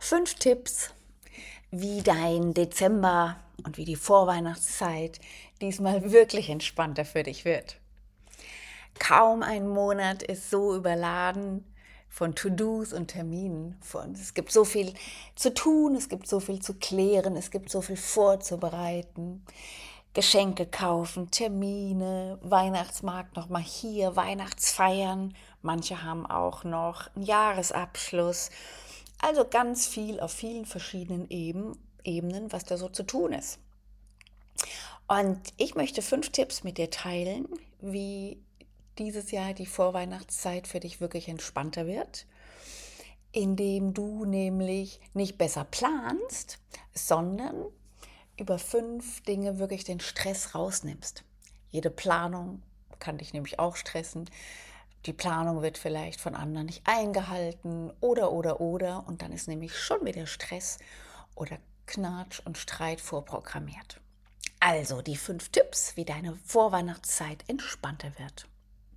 5 Tipps, wie dein Dezember und wie die Vorweihnachtszeit diesmal wirklich entspannter für dich wird. Kaum ein Monat ist so überladen von To-Dos und Terminen. Es gibt so viel zu tun, es gibt so viel zu klären, es gibt so viel vorzubereiten. Geschenke kaufen, Termine, Weihnachtsmarkt nochmal hier, Weihnachtsfeiern. Manche haben auch noch einen Jahresabschluss. Also ganz viel auf vielen verschiedenen Ebenen, was da so zu tun ist. Und ich möchte 5 Tipps mit dir teilen, wie dieses Jahr die Vorweihnachtszeit für dich wirklich entspannter wird, indem du nämlich nicht besser planst, sondern über 5 Dinge wirklich den Stress rausnimmst. Jede Planung kann dich nämlich auch stressen. Die Planung wird vielleicht von anderen nicht eingehalten oder. Und dann ist nämlich schon wieder Stress oder Knatsch und Streit vorprogrammiert. Also die 5 Tipps, wie deine Vorweihnachtszeit entspannter wird.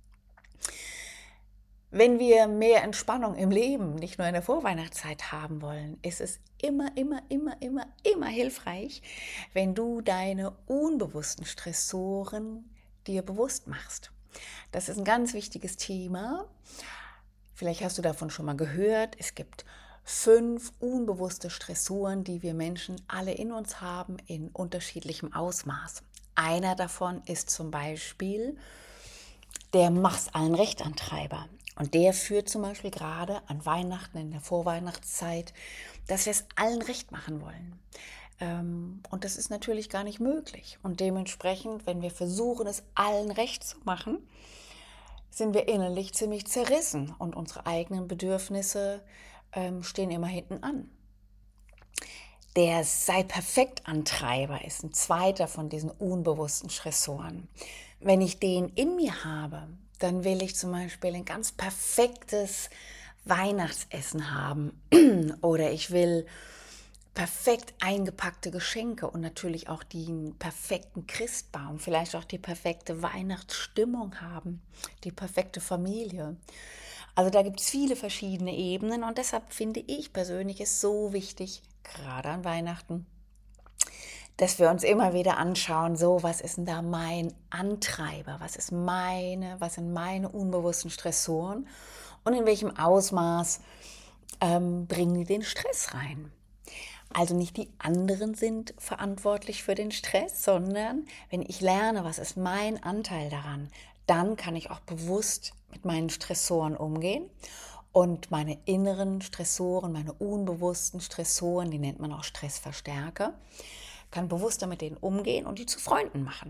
Wenn wir mehr Entspannung im Leben, nicht nur in der Vorweihnachtszeit haben wollen, ist es immer hilfreich, wenn du deine unbewussten Stressoren dir bewusst machst. Das ist ein ganz wichtiges Thema. Vielleicht hast du davon schon mal gehört. Es gibt 5 unbewusste Stressoren, die wir Menschen alle in uns haben, in unterschiedlichem Ausmaß. Einer davon ist zum Beispiel der Mach's allen Recht-Antreiber. Und der führt zum Beispiel gerade an Weihnachten, in der Vorweihnachtszeit, dass wir es allen recht machen wollen. Und das ist natürlich gar nicht möglich. Und dementsprechend, wenn wir versuchen, es allen recht zu machen, sind wir innerlich ziemlich zerrissen und unsere eigenen Bedürfnisse stehen immer hinten an. Der Sei-Perfekt-Antreiber ist ein zweiter von diesen unbewussten Stressoren. Wenn ich den in mir habe, dann will ich zum Beispiel ein ganz perfektes Weihnachtsessen haben oder ich will perfekt eingepackte Geschenke und natürlich auch den perfekten Christbaum, vielleicht auch die perfekte Weihnachtsstimmung haben, die perfekte Familie. Also da gibt es viele verschiedene Ebenen und deshalb finde ich persönlich es so wichtig, gerade an Weihnachten, dass wir uns immer wieder anschauen, so, was ist denn da mein Antreiber, was sind meine unbewussten Stressoren und in welchem Ausmaß bringen die den Stress rein. Also nicht die anderen sind verantwortlich für den Stress, sondern wenn ich lerne, was ist mein Anteil daran, dann kann ich auch bewusst mit meinen Stressoren umgehen. Und meine inneren Stressoren, meine unbewussten Stressoren, die nennt man auch Stressverstärker, kann bewusster mit denen umgehen und die zu Freunden machen.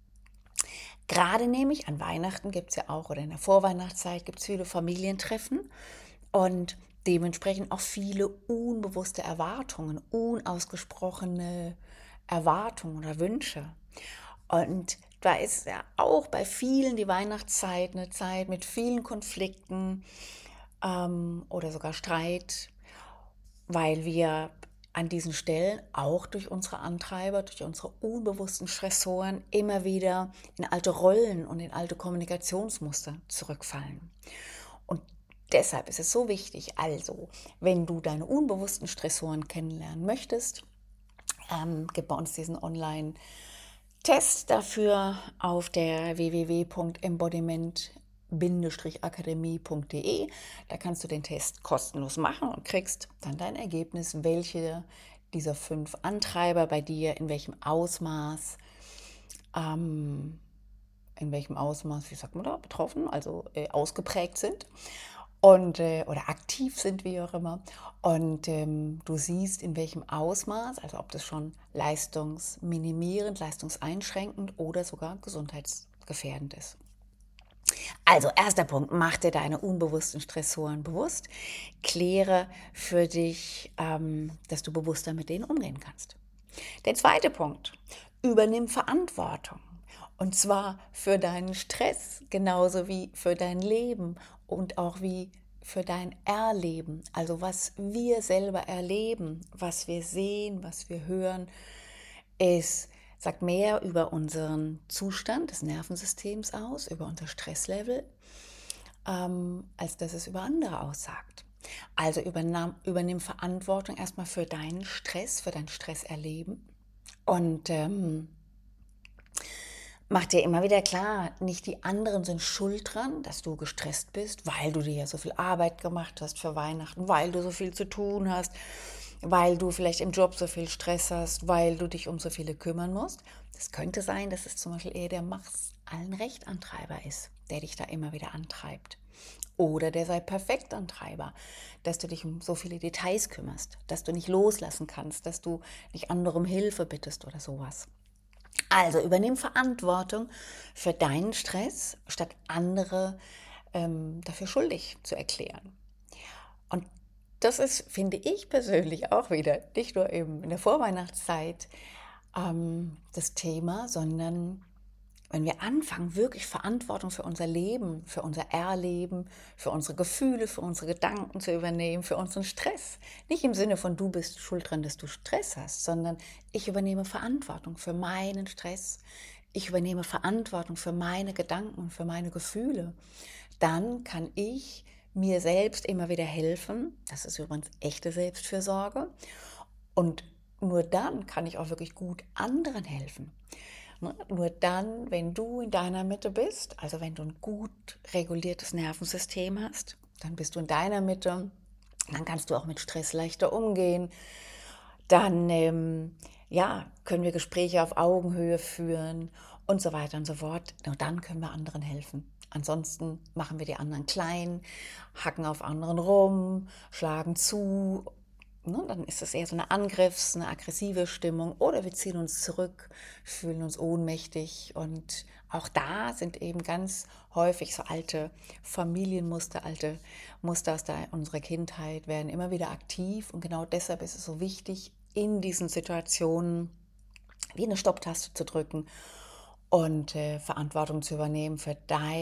Gerade nämlich an Weihnachten gibt es ja auch, oder in der Vorweihnachtszeit gibt es viele Familientreffen und dementsprechend auch viele unbewusste Erwartungen, unausgesprochene Erwartungen oder Wünsche. Und da ist ja auch bei vielen die Weihnachtszeit eine Zeit mit vielen Konflikten oder sogar Streit, weil wir an diesen Stellen auch durch unsere Antreiber, durch unsere unbewussten Stressoren immer wieder in alte Rollen und in alte Kommunikationsmuster zurückfallen. Und deshalb ist es so wichtig, also wenn du deine unbewussten Stressoren kennenlernen möchtest, gibt bei uns diesen Online-Test dafür auf der www.embodiment-akademie.de. Da kannst du den Test kostenlos machen und kriegst dann dein Ergebnis, welche dieser 5 Antreiber bei dir wie sagt man da, betroffen, also ausgeprägt sind und oder aktiv sind, wie auch immer. Und du siehst, in welchem Ausmaß, also ob das schon leistungsminimierend, leistungseinschränkend oder sogar gesundheitsgefährdend ist. Also, erster Punkt, mach dir deine unbewussten Stressoren bewusst. Kläre für dich, dass du bewusster mit denen umgehen kannst. Der zweite Punkt, übernimm Verantwortung. Und zwar für deinen Stress, genauso wie für dein Leben und auch wie für dein Erleben. Also was wir selber erleben, was wir sehen, was wir hören, sagt mehr über unseren Zustand des Nervensystems aus, über unser Stresslevel, als dass es über andere aussagt. Also übernimm Verantwortung erstmal für deinen Stress, für dein Stresserleben und mach dir immer wieder klar, nicht die anderen sind schuld dran, dass du gestresst bist, weil du dir ja so viel Arbeit gemacht hast für Weihnachten, weil du so viel zu tun hast, weil du vielleicht im Job so viel Stress hast, weil du dich um so viele kümmern musst. Es könnte sein, dass es zum Beispiel eher der Mach's allen Recht-Antreiber ist, der dich da immer wieder antreibt. Oder der sei perfekt Antreiber, dass du dich um so viele Details kümmerst, dass du nicht loslassen kannst, dass du nicht andere um Hilfe bittest oder sowas. Also übernimm Verantwortung für deinen Stress, statt andere dafür schuldig zu erklären. Und das ist, finde ich persönlich auch wieder, nicht nur eben in der Vorweihnachtszeit das Thema, sondern wenn wir anfangen, wirklich Verantwortung für unser Leben, für unser Erleben, für unsere Gefühle, für unsere Gedanken zu übernehmen, für unseren Stress. Nicht im Sinne von, du bist schuld dran, dass du Stress hast, sondern ich übernehme Verantwortung für meinen Stress. Ich übernehme Verantwortung für meine Gedanken und für meine Gefühle. Dann kann ich mir selbst immer wieder helfen. Das ist übrigens echte Selbstfürsorge. Und nur dann kann ich auch wirklich gut anderen helfen. Nur dann, wenn du in deiner Mitte bist, also wenn du ein gut reguliertes Nervensystem hast, dann bist du in deiner Mitte, dann kannst du auch mit Stress leichter umgehen. Dann ja, können wir Gespräche auf Augenhöhe führen und so weiter und so fort. Nur dann können wir anderen helfen. Ansonsten machen wir die anderen klein, hacken auf anderen rum, schlagen zu. Ne, dann ist das eher so eine eine aggressive Stimmung. Oder wir ziehen uns zurück, fühlen uns ohnmächtig. Und auch da sind eben ganz häufig so alte Familienmuster, alte Muster aus unserer Kindheit werden immer wieder aktiv. Und genau deshalb ist es so wichtig, in diesen Situationen wie eine Stopptaste zu drücken und Verantwortung zu übernehmen für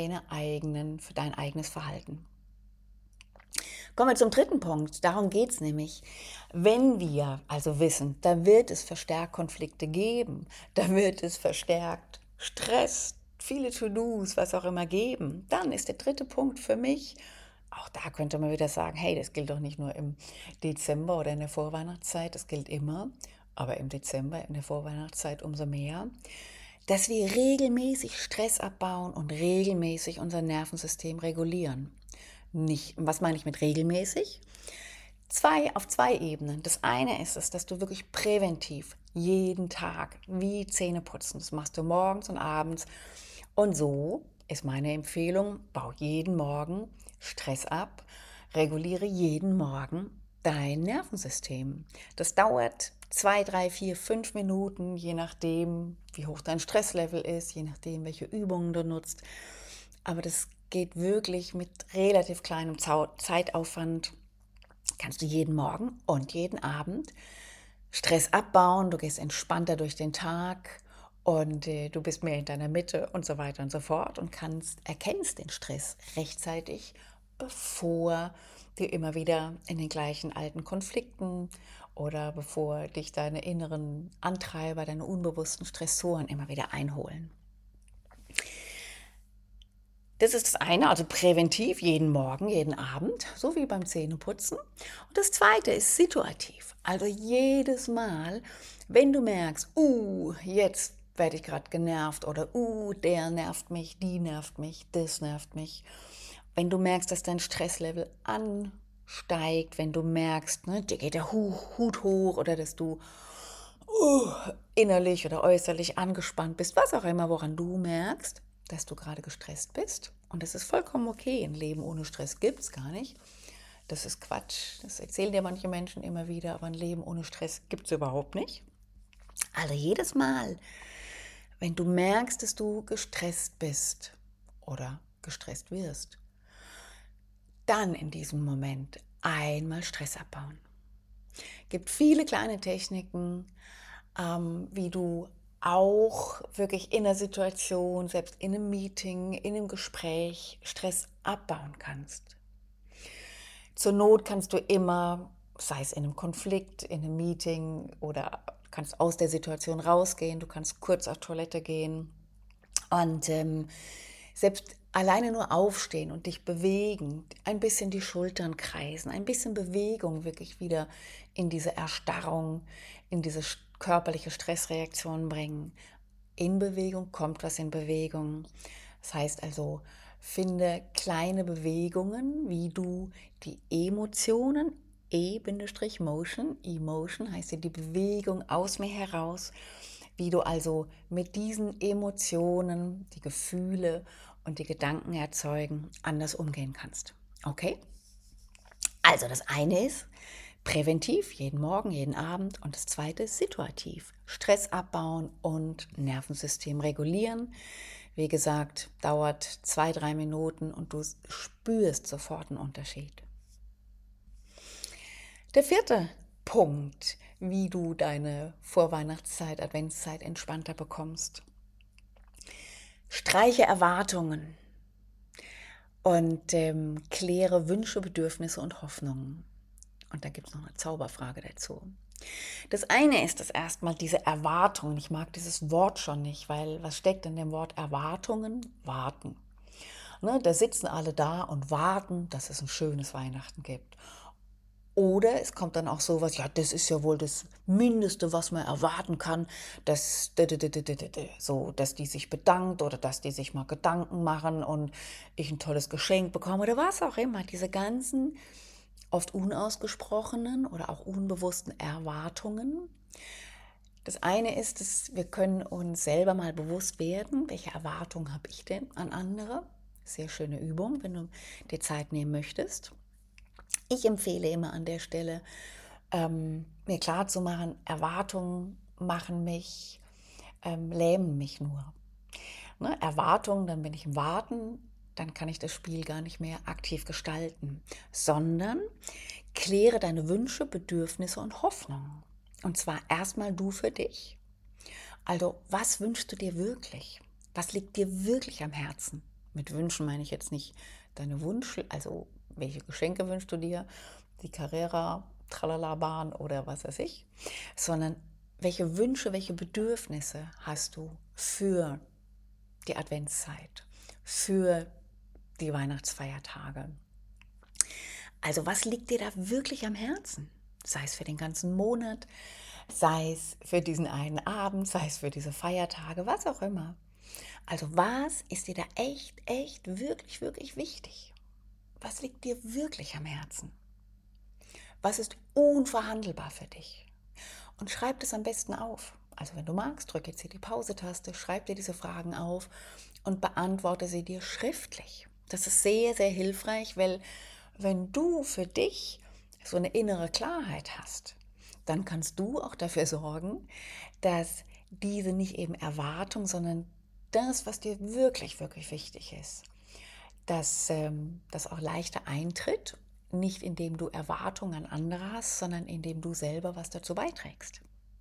für dein eigenes Verhalten. Kommen wir zum dritten Punkt. Darum geht es nämlich. Wenn wir also wissen, da wird es verstärkt Konflikte geben, da wird es verstärkt Stress, viele To-Dos, was auch immer geben, dann ist der dritte Punkt für mich, auch da könnte man wieder sagen, hey, das gilt doch nicht nur im Dezember oder in der Vorweihnachtszeit, das gilt immer, aber im Dezember, in der Vorweihnachtszeit umso mehr, dass wir regelmäßig Stress abbauen und regelmäßig unser Nervensystem regulieren. Nicht, was meine ich mit regelmäßig? Auf zwei Ebenen. Das eine ist es, dass du wirklich präventiv jeden Tag wie Zähne putzen. Das machst du morgens und abends. Und so ist meine Empfehlung, bau jeden Morgen Stress ab, reguliere jeden Morgen dein Nervensystem. Das dauert 2, 3, 4, 5 Minuten, je nachdem, wie hoch dein Stresslevel ist, je nachdem, welche Übungen du nutzt. Aber das geht wirklich mit relativ kleinem Zeitaufwand. Kannst du jeden Morgen und jeden Abend Stress abbauen, du gehst entspannter durch den Tag und du bist mehr in deiner Mitte und so weiter und so fort und erkennst den Stress rechtzeitig, bevor du immer wieder in den gleichen alten Konflikten oder bevor dich deine inneren Antreiber, deine unbewussten Stressoren immer wieder einholen. Das ist das eine, also präventiv, jeden Morgen, jeden Abend, so wie beim Zähneputzen. Und das zweite ist situativ, also jedes Mal, wenn du merkst, jetzt werde ich gerade genervt oder der nervt mich, die nervt mich, das nervt mich. Wenn du merkst, dass dein Stresslevel ansteigt, wenn du merkst, ne, dir geht der Hut hoch oder dass du innerlich oder äußerlich angespannt bist, was auch immer, woran du merkst, dass du gerade gestresst bist. Und das ist vollkommen okay. Ein Leben ohne Stress gibt es gar nicht. Das ist Quatsch. Das erzählen dir manche Menschen immer wieder, aber ein Leben ohne Stress gibt es überhaupt nicht. Also jedes Mal, wenn du merkst, dass du gestresst bist oder gestresst wirst, dann in diesem Moment einmal Stress abbauen. Es gibt viele kleine Techniken, wie du auch wirklich in der Situation, selbst in einem Meeting, in einem Gespräch Stress abbauen kannst. Zur Not kannst du immer, sei es in einem Konflikt, in einem Meeting oder kannst aus der Situation rausgehen, du kannst kurz auf Toilette gehen und selbst Alleine nur aufstehen und dich bewegen, ein bisschen die Schultern kreisen, ein bisschen Bewegung wirklich wieder in diese Erstarrung, in diese körperliche Stressreaktion bringen. In Bewegung kommt was in Bewegung. Das heißt also, finde kleine Bewegungen, wie du die Emotionen, E-Motion, Emotion heißt ja die Bewegung aus mir heraus, wie du also mit diesen Emotionen, die Gefühle und die Gedanken erzeugen, anders umgehen kannst. Okay? Also das eine ist präventiv, jeden Morgen, jeden Abend. Und das zweite ist situativ, Stress abbauen und Nervensystem regulieren. Wie gesagt, dauert 2, 3 Minuten und du spürst sofort einen Unterschied. Der vierte Punkt, wie du deine Vorweihnachtszeit, Adventszeit entspannter bekommst. Streiche Erwartungen und kläre Wünsche, Bedürfnisse und Hoffnungen. Und da gibt es noch eine Zauberfrage dazu. Das eine ist das erstmal diese Erwartungen. Ich mag dieses Wort schon nicht, weil was steckt in dem Wort Erwartungen? Warten. Ne, da sitzen alle da und warten, dass es ein schönes Weihnachten gibt. Oder es kommt dann auch sowas, ja, das ist ja wohl das Mindeste, was man erwarten kann, dass, so, dass die sich bedankt oder dass die sich mal Gedanken machen und ich ein tolles Geschenk bekomme oder was auch immer. Diese ganzen oft unausgesprochenen oder auch unbewussten Erwartungen. Das eine ist, dass wir können uns selber mal bewusst werden, welche Erwartungen habe ich denn an andere. Sehr schöne Übung, wenn du dir Zeit nehmen möchtest. Ich empfehle immer an der Stelle, mir klarzumachen, Erwartungen machen mich, lähmen mich nur. Ne? Erwartungen, dann bin ich im Warten, dann kann ich das Spiel gar nicht mehr aktiv gestalten, sondern kläre deine Wünsche, Bedürfnisse und Hoffnungen. Und zwar erstmal du für dich. Also, was wünschst du dir wirklich? Was liegt dir wirklich am Herzen? Mit Wünschen meine ich jetzt nicht deine Wunsch, also welche Geschenke wünschst du dir, die Carrera, Tralala-Bahn oder was weiß ich, sondern welche Wünsche, welche Bedürfnisse hast du für die Adventszeit, für die Weihnachtsfeiertage? Also was liegt dir da wirklich am Herzen? Sei es für den ganzen Monat, sei es für diesen einen Abend, sei es für diese Feiertage, was auch immer. Also was ist dir da echt, echt, wirklich, wirklich wichtig? Was liegt dir wirklich am Herzen? Was ist unverhandelbar für dich? Und schreib das am besten auf. Also wenn du magst, drück jetzt hier die Pause-Taste, schreib dir diese Fragen auf und beantworte sie dir schriftlich. Das ist sehr, sehr hilfreich, weil wenn du für dich so eine innere Klarheit hast, dann kannst du auch dafür sorgen, dass diese nicht eben Erwartung, sondern das, was dir wirklich, wirklich wichtig ist, dass das auch leichter eintritt, nicht indem du Erwartungen an andere hast, sondern indem du selber was dazu beiträgst.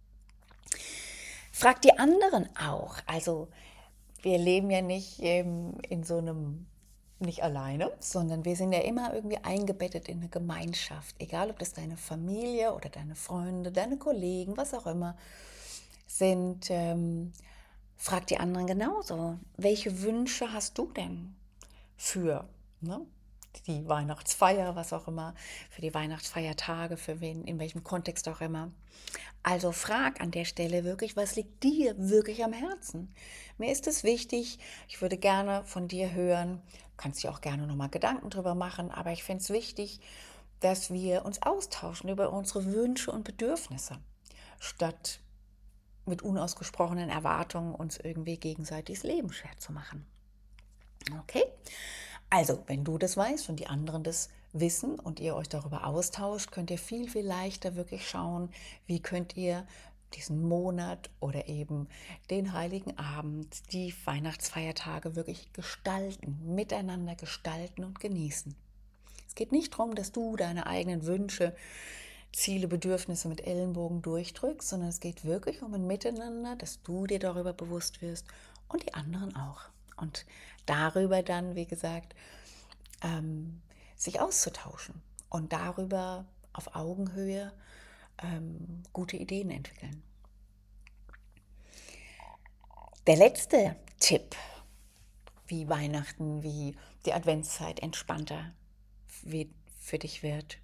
Frag die anderen auch. Also wir leben ja nicht in so einem, nicht alleine, sondern wir sind ja immer irgendwie eingebettet in eine Gemeinschaft. Egal, ob das deine Familie oder deine Freunde, deine Kollegen, was auch immer sind. Frag die anderen genauso. Welche Wünsche hast du denn für, ne, die Weihnachtsfeier, was auch immer, für die Weihnachtsfeiertage, für wen, in welchem Kontext auch immer. Also frag an der Stelle wirklich, was liegt dir wirklich am Herzen? Mir ist es wichtig, ich würde gerne von dir hören, kannst dir auch gerne nochmal Gedanken drüber machen, aber ich finde es wichtig, dass wir uns austauschen über unsere Wünsche und Bedürfnisse, statt mit unausgesprochenen Erwartungen uns irgendwie gegenseitig das Leben schwer zu machen. Okay? Also, wenn du das weißt und die anderen das wissen und ihr euch darüber austauscht, könnt ihr viel, viel leichter wirklich schauen, wie könnt ihr diesen Monat oder eben den Heiligen Abend, die Weihnachtsfeiertage wirklich gestalten, miteinander gestalten und genießen. Es geht nicht darum, dass du deine eigenen Wünsche, Ziele, Bedürfnisse mit Ellenbogen durchdrückst, sondern es geht wirklich um ein Miteinander, dass du dir darüber bewusst wirst und die anderen auch. Und darüber dann, wie gesagt, sich auszutauschen und darüber auf Augenhöhe gute Ideen entwickeln. Der letzte Tipp wie Weihnachten, wie die Adventszeit entspannter für dich wird.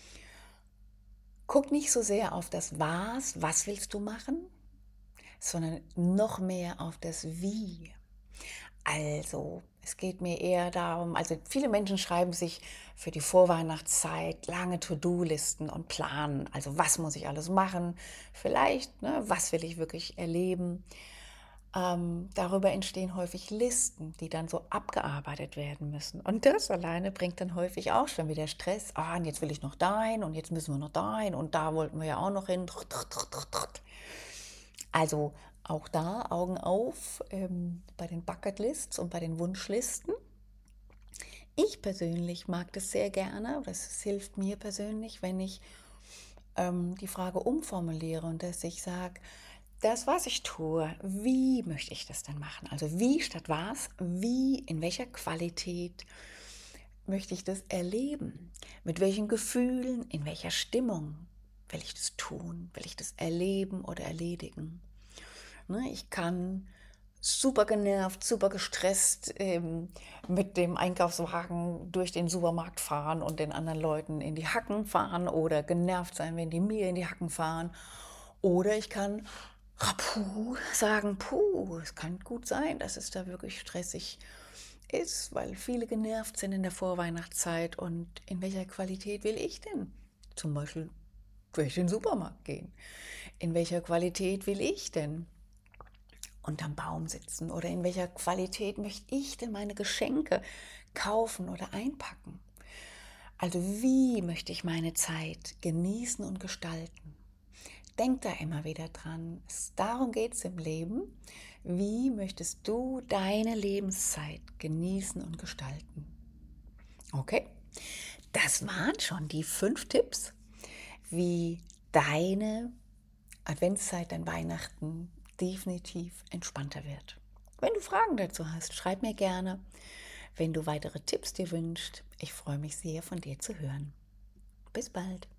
Guck nicht so sehr auf das was willst du machen, sondern noch mehr auf das Wie. Also, es geht mir eher darum, also viele Menschen schreiben sich für die Vorweihnachtszeit lange To-Do-Listen und planen. Also, was muss ich alles machen? Vielleicht, ne, was will ich wirklich erleben? Darüber entstehen häufig Listen, die dann so abgearbeitet werden müssen. Und das alleine bringt dann häufig auch schon wieder Stress. Ah, und jetzt will ich noch dahin und jetzt müssen wir noch dahin und da wollten wir ja auch noch hin. Also auch da Augen auf bei den Bucketlists und bei den Wunschlisten. Ich persönlich mag das sehr gerne, oder es hilft mir persönlich, wenn ich die Frage umformuliere und dass ich sage, das, was ich tue, wie möchte ich das denn machen? Also wie statt was, wie, in welcher Qualität möchte ich das erleben? Mit welchen Gefühlen, in welcher Stimmung will ich das tun? Will ich das erleben oder erledigen? Ne, ich kann super genervt, super gestresst mit dem Einkaufswagen durch den Supermarkt fahren und den anderen Leuten in die Hacken fahren oder genervt sein, wenn die mir in die Hacken fahren. Oder ich kann rapuh sagen, puh, es kann gut sein, dass es da wirklich stressig ist, weil viele genervt sind in der Vorweihnachtszeit. Und in welcher Qualität will ich denn zum Beispiel durch den Supermarkt gehen? In welcher Qualität will ich denn unterm Baum sitzen? Oder in welcher Qualität möchte ich denn meine Geschenke kaufen oder einpacken? Also wie möchte ich meine Zeit genießen und gestalten? Denk da immer wieder dran. Darum geht es im Leben. Wie möchtest du deine Lebenszeit genießen und gestalten? Okay, das waren schon die 5 Tipps, wie deine Adventszeit, dein Weihnachten definitiv entspannter wird. Wenn du Fragen dazu hast, schreib mir gerne. Wenn du weitere Tipps dir wünschst, ich freue mich sehr, von dir zu hören. Bis bald.